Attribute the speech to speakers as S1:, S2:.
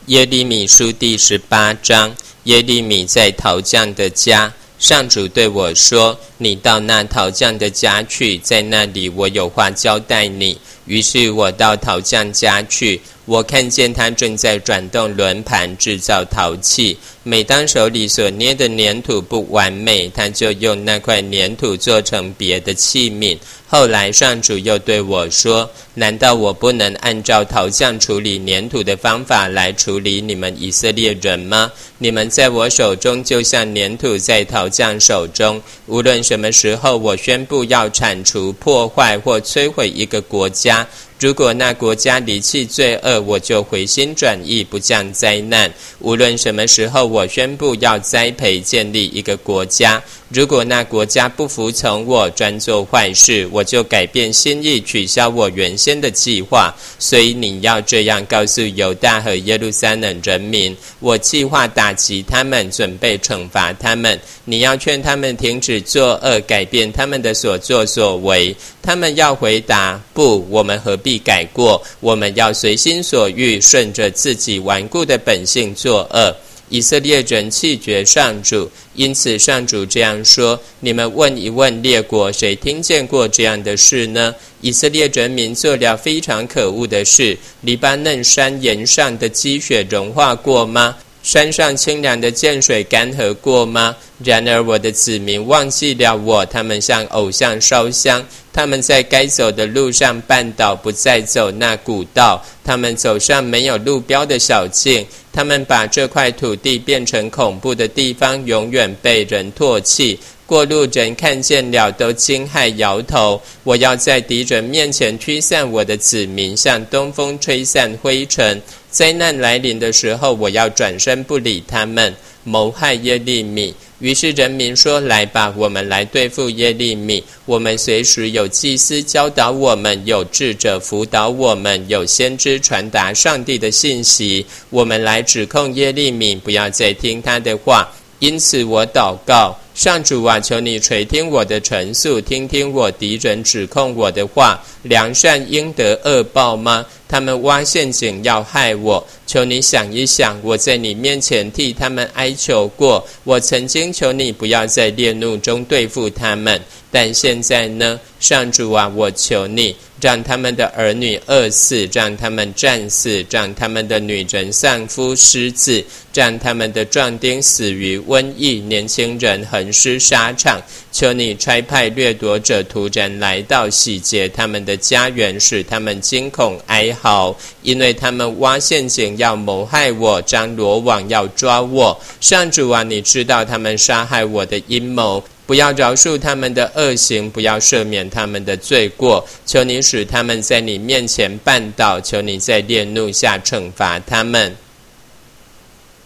S1: 耶利米书第18章，耶利米在陶匠的家。上主对我说：你到那陶匠的家去，在那里我有话交代你。于是我到陶匠家去，我看见他正在转动轮盘制造陶器。每当手里所捏的粘土不完美，他就用那块粘土做成别的器皿。后来上主又对我说：难道我不能按照陶匠处理粘土的方法来处理你们以色列人吗？你们在我手中就像粘土在陶匠手中。无论什么时候我宣布要铲除、破坏或摧毁一个国家，如果那国家离弃罪恶，我就回心转意，不降灾难。无论什么时候我宣布要栽培建立一个国家，如果那国家不服从我，专做坏事，我就改变心意，取消我原先的计划。所以你要这样告诉犹大和耶路撒冷人民：我计划打击他们，准备惩罚他们。你要劝他们停止作恶，改变他们的所作所为。他们要回答：不，我们何必改过？我们要随心所欲，顺着自己顽固的本性作恶。以色列人弃绝上主，因此上主这样说：你们问一问列国，谁听见过这样的事呢？以色列人民做了非常可恶的事。黎巴嫩山岩上的积雪融化过吗？山上清凉的涧水干涸过吗？然而我的子民忘记了我，他们向偶像烧香，他们在该走的路上绊倒，不再走那古道，他们走上没有路标的小径，他们把这块土地变成恐怖的地方，永远被人唾弃。过路人看见了都惊骇摇头。我要在敌人面前驱散我的子民，像东风吹散灰尘。灾难来临的时候，我要转身不理他们，谋害耶利米。于是人民说：来吧，我们来对付耶利米。我们随时有祭司教导我们，有智者辅导我们，有先知传达上帝的信息。我们来指控耶利米，不要再听他的话。因此我祷告：上主啊，求你垂听我的陈述，听听我敌人指控我的话。良善应得恶报吗？他们挖陷阱要害我。求你想一想，我在你面前替他们哀求过，我曾经求你不要在烈怒中对付他们，但现在呢？上主啊，我求你，让他们的儿女饿死，让他们战死，让他们的女人丧夫失子，让他们的壮丁死于瘟疫，年轻人横尸沙场。求你差派掠夺者突然来到，洗劫他们的家园，使他们惊恐哀嚎，因为他们挖陷阱要谋害我，张罗网要抓我。上主啊，你知道他们杀害我的阴谋，不要饶恕他们的恶行，不要赦免他们的罪过。求你使他们在你面前绊倒，求你在烈怒下惩罚他们。